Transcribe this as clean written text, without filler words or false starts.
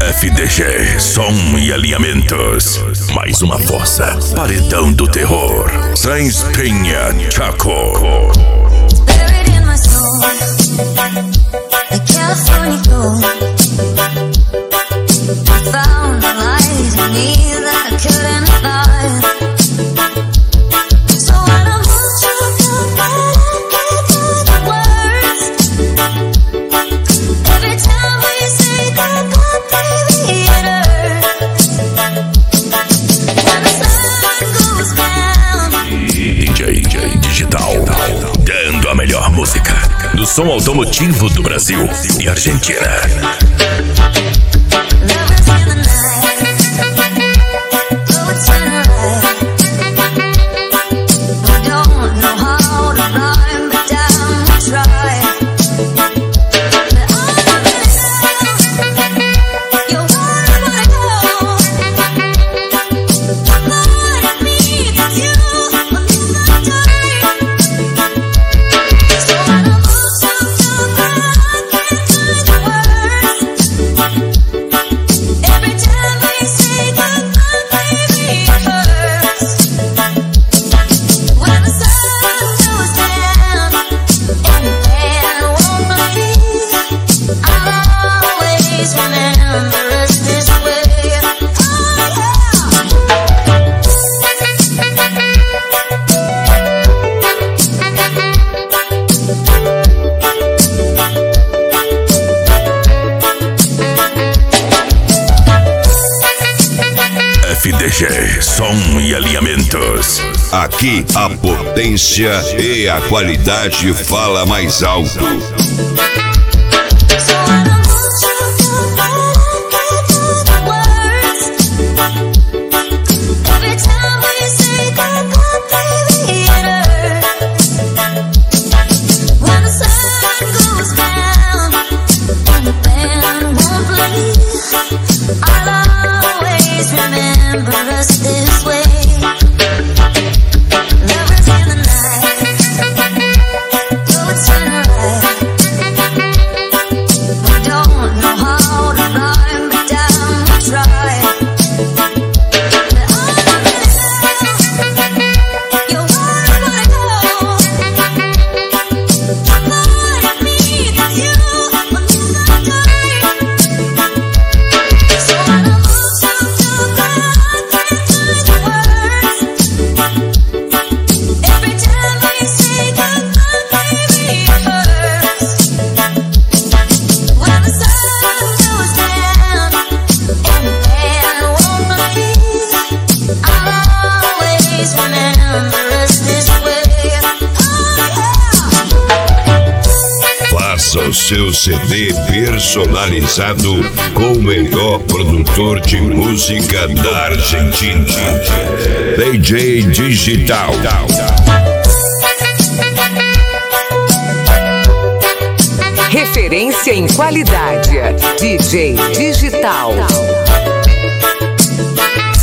FDG, som e alinhamentos. Mais uma força. Paredão do terror. Sans Penha, Chaco. Buried in my soul, the California gold. I found a light in me that I couldn't find. So when I want you to get the words, every time we say goodbye, baby, it hurts. When the sun goes down, DJ Digital, dando a melhor música do som automotivo do Brasil e Argentina. lovers in the night, though it's sunrise. We don't know how to rhyme, but down we try. But all I wanna know, you're where I wanna go. What more it means to you will never die. So when I want you to cry, I can't find the words. Every time we say goodbye, baby, it hurts. When the sun goes down and the band won't believe, I'll always remember us this way. FDG, som e alinhamentos. Aqui a potência e a qualidade fala mais alto. So when I want you to get the words, every time we say goodbye, baby, it hurts. When the sun goes down and the band won't play, I'll always remember us this way. Lovers in the night, though it's sunrise. We don't know how to rhyme, but down we try. But all I wanna know, you're where I wanna go. What more it means to you will never die. So when I want you to cry, I can't find the words. Every time we say goodbye, baby, it hurts. When the sun goes down and the band won't believe, I'll always remember us this way. Faça o seu CD personalizado com o melhor produtor de música da Argentina. DJ Digital. Referência em qualidade. DJ Digital.